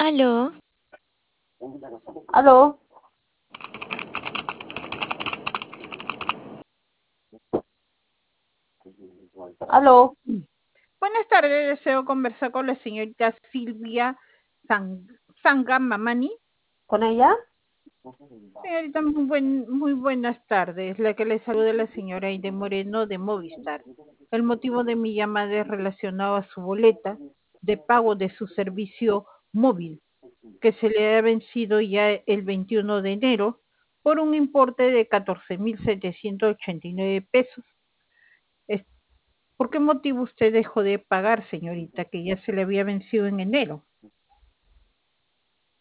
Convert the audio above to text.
Aló, Aló, aló, Buenas tardes, deseo conversar con la señorita Silvia Sang Sangamamani. ¿con ella? Señorita, muy buenas tardes. La que le saluda es la señora Aide Moreno de Movistar. El motivo de mi llamada es relacionado a su boleta de pago de su servicio móvil, que se le ha vencido ya el 21 de enero por un importe de 14.789 pesos. Es- ¿Por qué motivo usted dejó de pagar, señorita, que ya se le había vencido en enero?